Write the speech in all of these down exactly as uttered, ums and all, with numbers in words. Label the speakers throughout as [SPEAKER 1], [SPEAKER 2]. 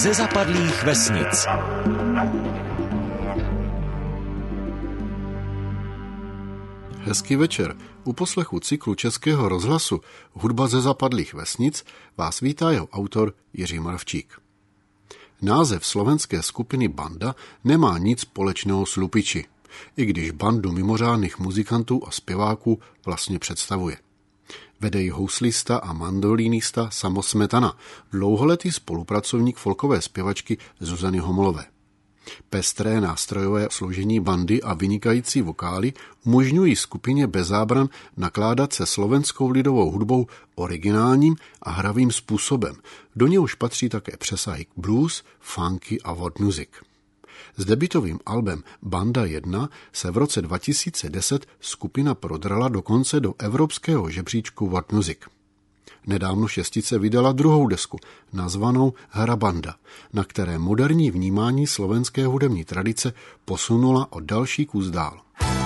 [SPEAKER 1] ze zapadlých vesnic.
[SPEAKER 2] Hezký večer. U poslechu cyklu Českého rozhlasu Hudba ze zapadlých vesnic vás vítá jeho autor Jiří Moravčík. Název slovenské skupiny Banda nemá nic společného s lupiči, i když bandu mimořádných muzikantů a zpěváků vlastně představuje. Vede ji houslista a mandolínista Samo Smetana, dlouholetý spolupracovník folkové zpěvačky Zuzany Homolové. Pestré nástrojové složení bandy a vynikající vokály umožňují skupině bez zábran nakládat se slovenskou lidovou hudbou originálním a hravým způsobem. Do něhož patří také přesahy k blues, funky a world music. S debutovým albem Banda jedna se v roce dva tisíce deset skupina prodrala dokonce do evropského žebříčku world music. Nedávno šestice vydala druhou desku, nazvanou Hra Banda, na které moderní vnímání slovenské hudební tradice posunula o další kus dál.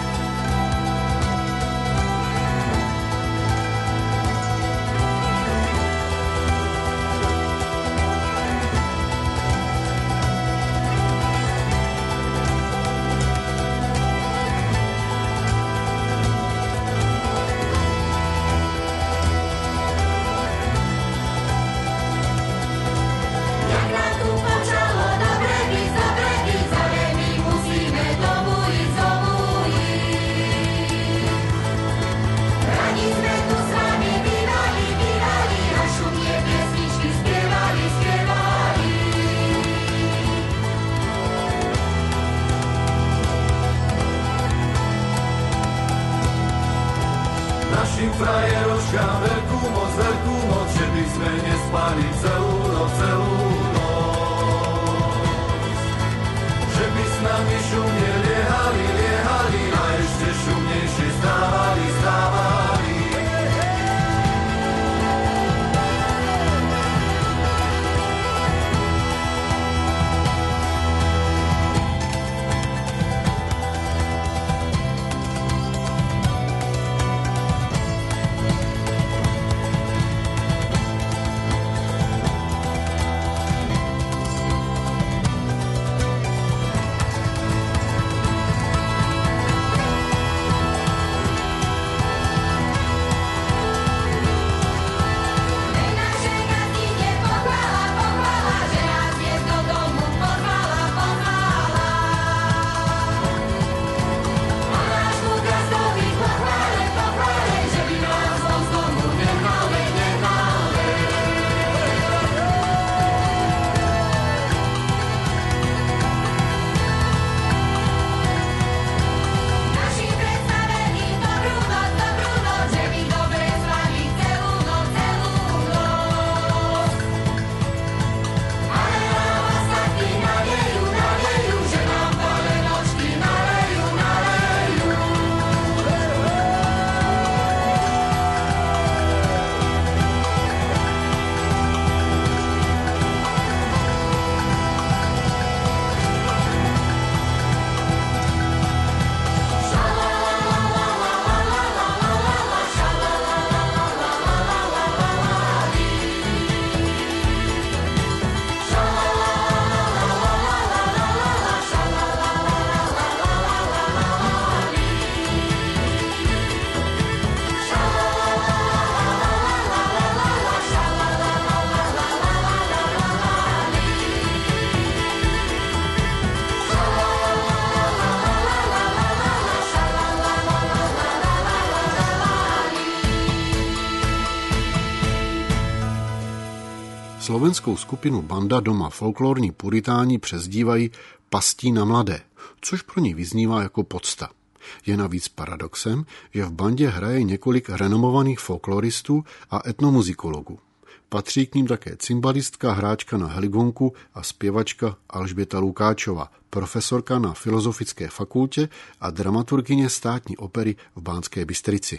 [SPEAKER 3] Našim frajeročkám veľkú moc, veľkú moc, že by sme nespali celú noc, celú noc. Že by s nami šumne liehali, liehali a ešte šumnejšie stávali, stávali.
[SPEAKER 2] Slovenskou skupinu Banda doma folklorní puritáni přezdívají pastí na mladé, což pro ní vyznívá jako podsta. Je navíc paradoxem, že v bandě hraje několik renomovaných folkloristů a etnomuzikologů. Patří k ním také cymbalistka, hráčka na heligonku a zpěvačka Alžběta Lukáčová, profesorka na Filozofické fakultě a dramaturgyně státní opery v Banské Bystrici.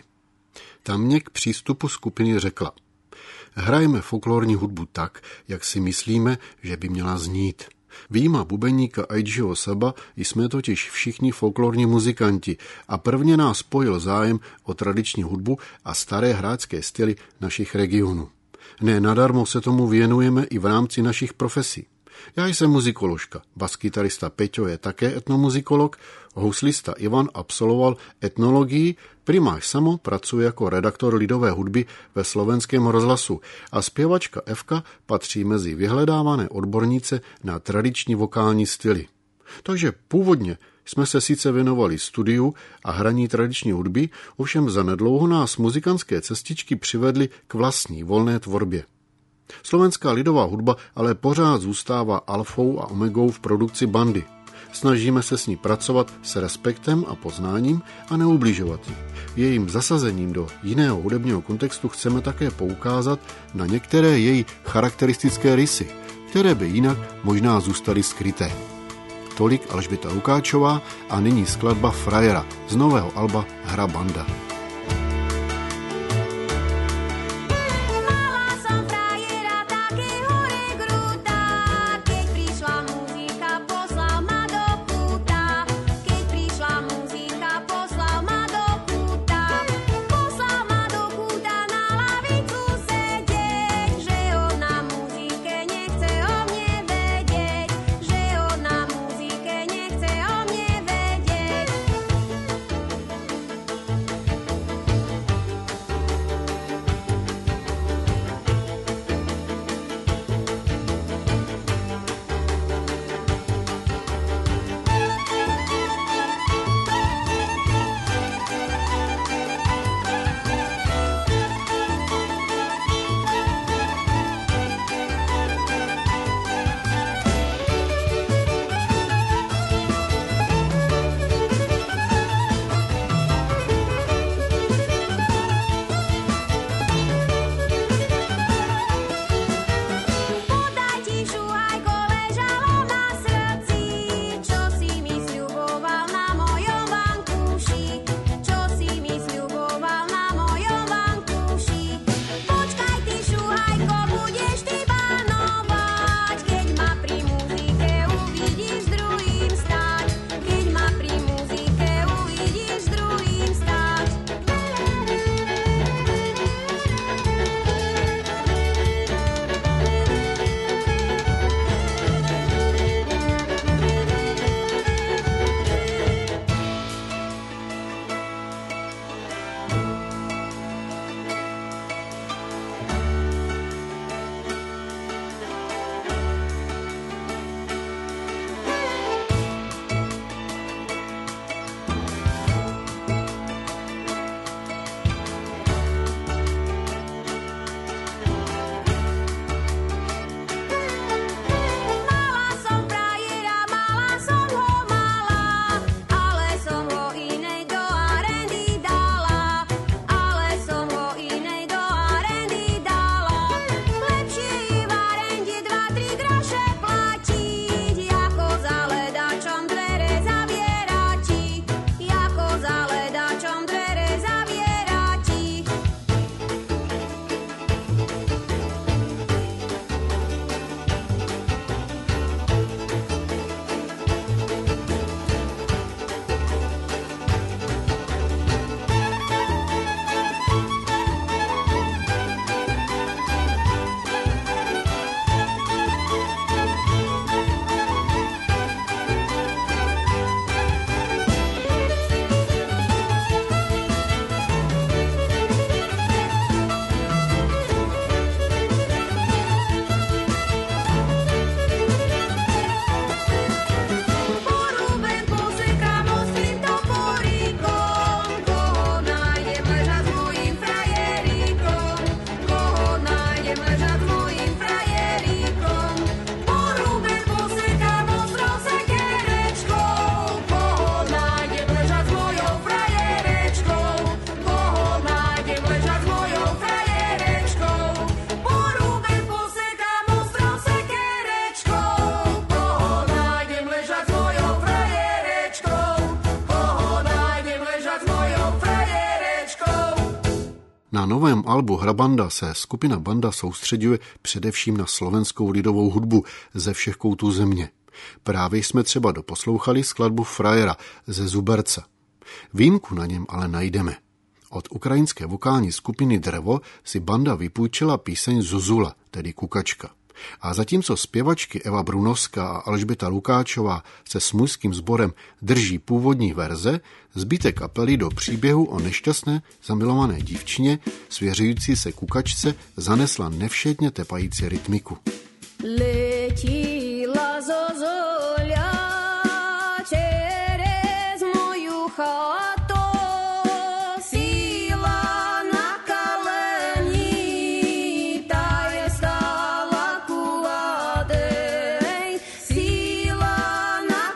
[SPEAKER 2] Ta mě k přístupu skupiny řekla: hrajeme folklorní hudbu tak, jak si myslíme, že by měla znít. Výjima bubeníka Aidžiho Saba jsme totiž všichni folklorní muzikanti a prvně nás spojil zájem o tradiční hudbu a staré hráčské styly našich regionů. Ne nadarmo se tomu věnujeme i v rámci našich profesí. Já jsem muzikoložka, baskytarista Peťo je také etnomuzikolog, houslista Ivan absolvoval etnologii, primáš Samo pracuje jako redaktor lidové hudby ve Slovenském rozhlasu a zpěvačka Evka patří mezi vyhledávané odbornice na tradiční vokální styly. Takže původně jsme se sice věnovali studiu a hraní tradiční hudby, ovšem zanedlouho nás muzikantské cestičky přivedly k vlastní volné tvorbě. Slovenská lidová hudba ale pořád zůstává alfou a omegou v produkci bandy. Snažíme se s ní pracovat s respektem a poznáním a neubližovat jí. Jejím zasazením do jiného hudebního kontextu chceme také poukázat na některé její charakteristické rysy, které by jinak možná zůstaly skryté. Tolik Alžběta Lukáčová a nyní skladba Frajera z nového alba Hra banda. Na novém albu Hra banda se skupina Banda soustředuje především na slovenskou lidovou hudbu ze všech koutů země. Právě jsme třeba doposlouchali skladbu Frajera ze Zuberca. Výjimku na něm ale najdeme. Od ukrajinské vokální skupiny Drevo si banda vypůjčila píseň Zuzula, tedy Kukačka. A zatímco zpěvačky Eva Brunovská a Alžběta Lukáčová se Smůjským sborem drží původní verze, zbytek kapely do příběhu o nešťastné zamilované dívčině, svěřující se kukačce, zanesla nevšedně tepající rytmiku.
[SPEAKER 4] Letila zozolia čerez moju chatu, síla na kalení, ta je stála kuladej. Síla na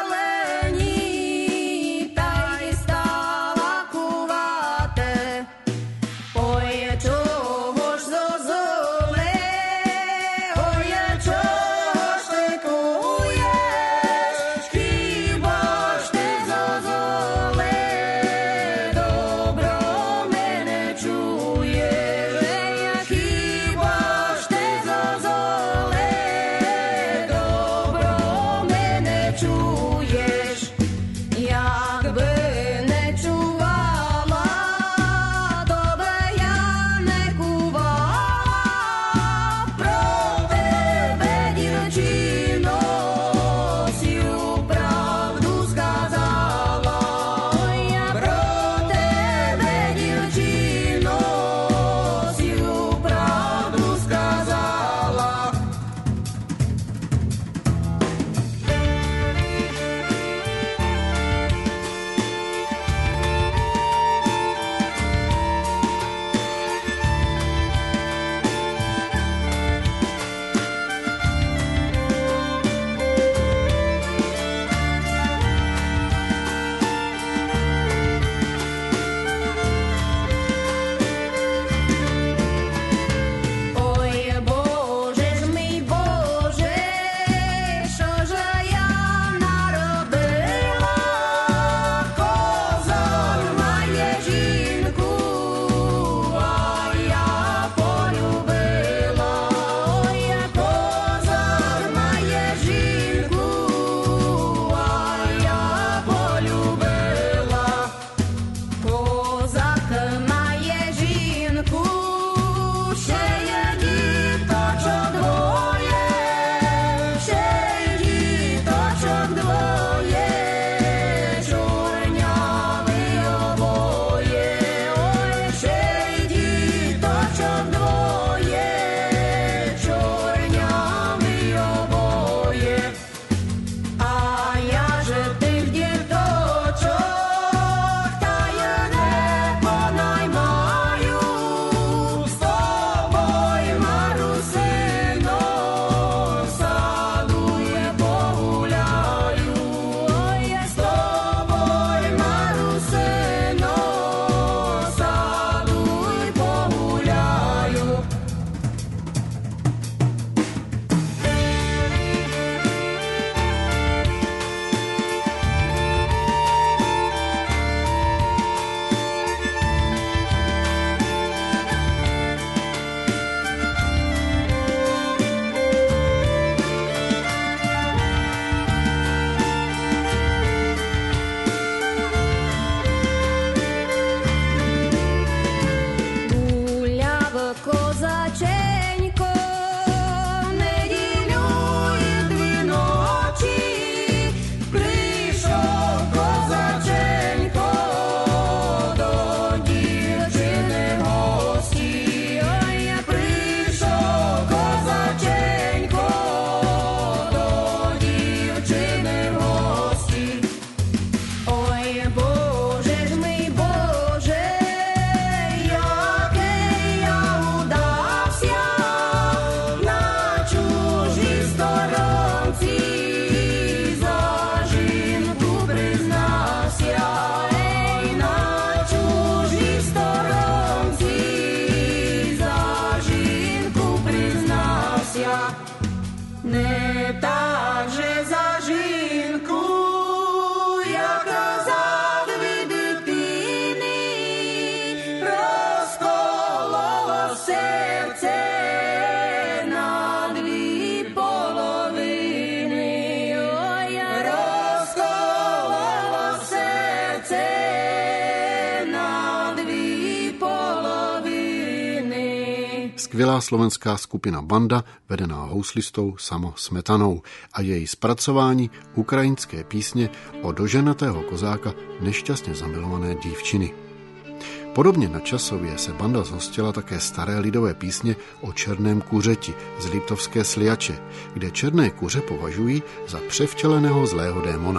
[SPEAKER 4] kalení, ta je stála kuladej. Oje čohož zozole, oje čohož
[SPEAKER 2] skvělá slovenská skupina Banda, vedená houslistou Samo Smetanou a její zpracování ukrajinské písně o doženatého kozáka nešťastně zamilované dívčiny. Podobně nadčasově se Banda zhostila také staré lidové písně o černém kuřeti z Liptovské Sliače, kde černé kuře považují za převtěleného zlého démona.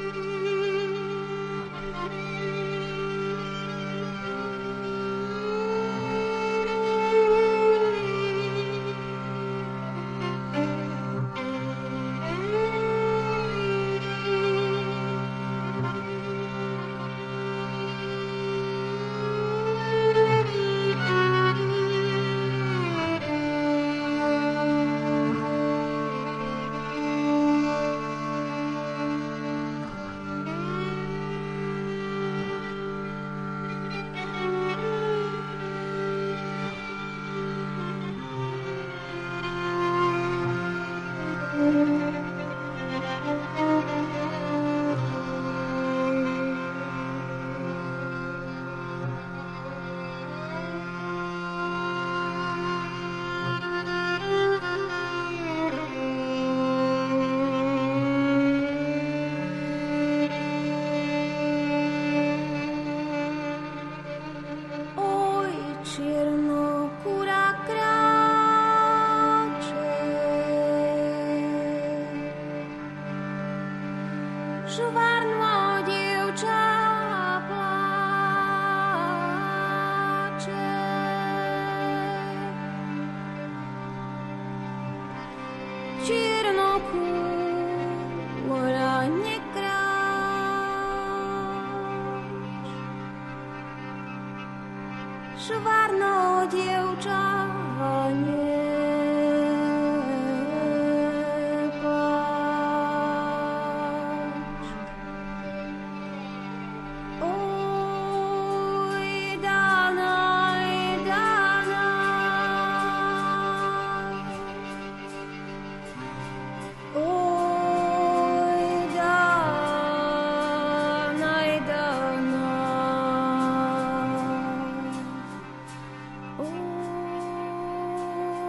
[SPEAKER 4] Švarno dievča neplač. Oj, Danaj, Danaj. Oj, Danaj, Danaj. Oj,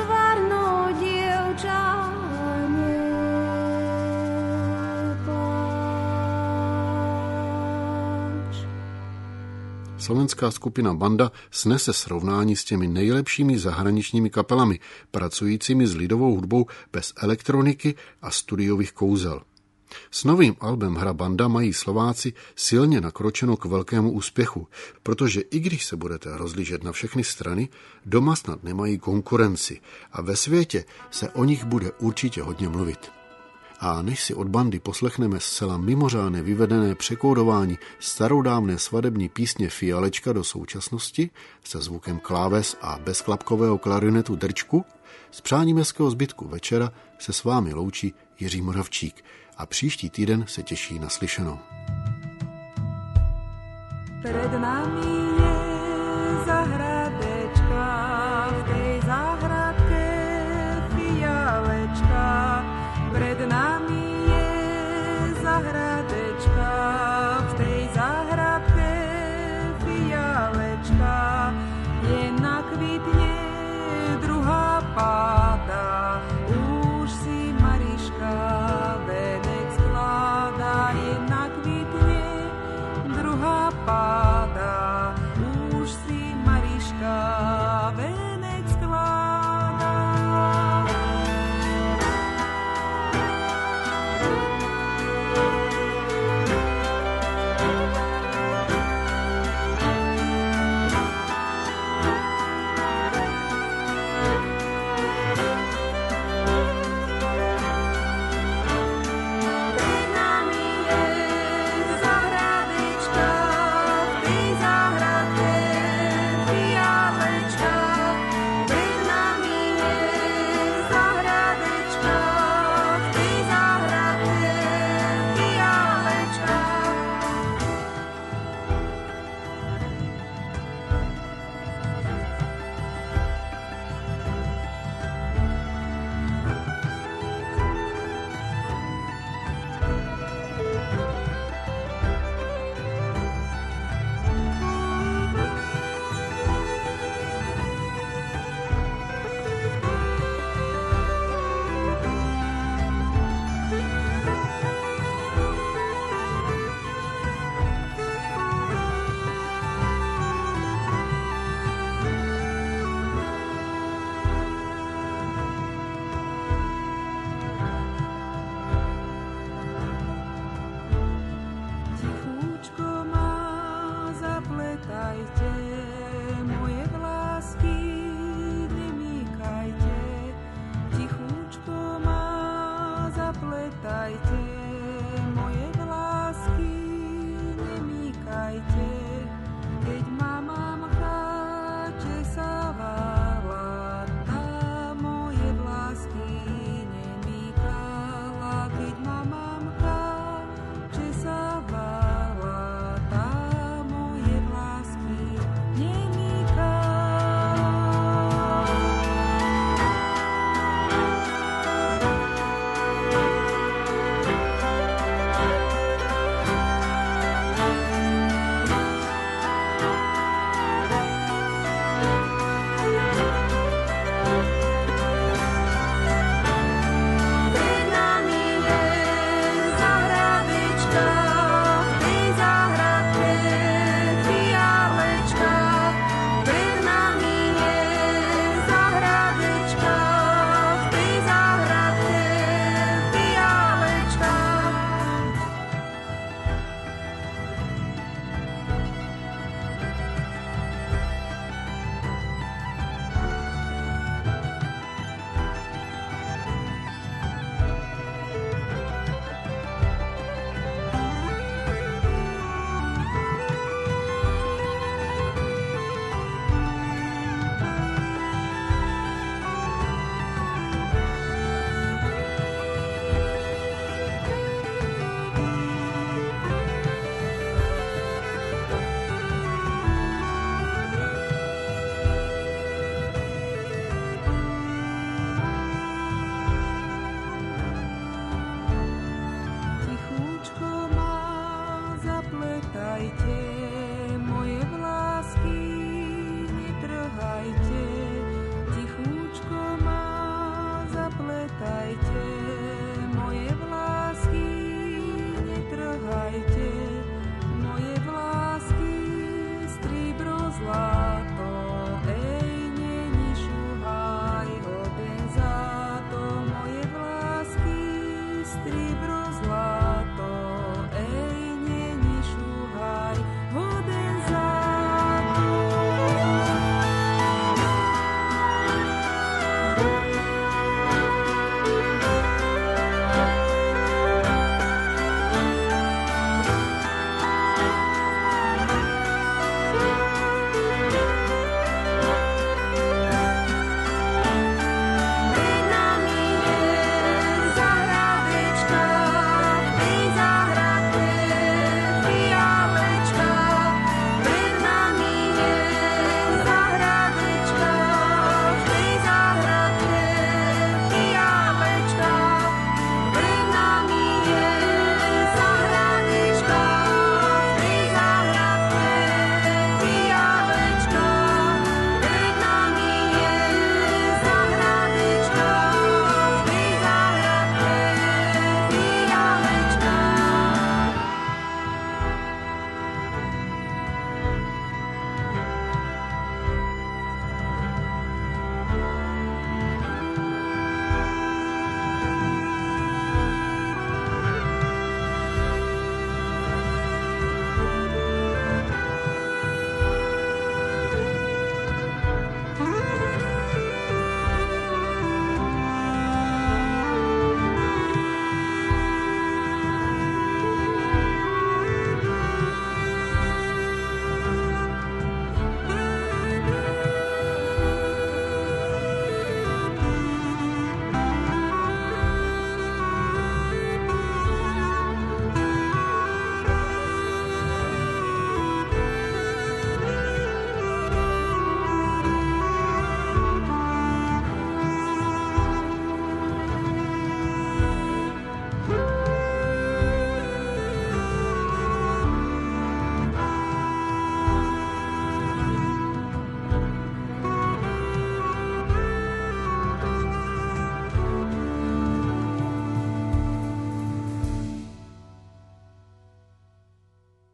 [SPEAKER 4] tvárno dievča nepláč.
[SPEAKER 2] Slovenská skupina Banda snese srovnání s těmi nejlepšími zahraničními kapelami, pracujícími s lidovou hudbou bez elektroniky a studiových kouzel. S novým albem Hra Banda mají Slováci silně nakročeno k velkému úspěchu, protože i když se budete rozlížet na všechny strany, doma snad nemají konkurenci a ve světě se o nich bude určitě hodně mluvit. A než si od Bandy poslechneme zcela mimořádné vyvedené překódování starodávné svadební písně Fialečka do současnosti se zvukem kláves a bezklapkového klarinetu Drčku, z přáním hezkého zbytku večera se s vámi loučí Jiří Moravčík a příští týden se těší na slyšenou.
[SPEAKER 5] Před námi je zahrada.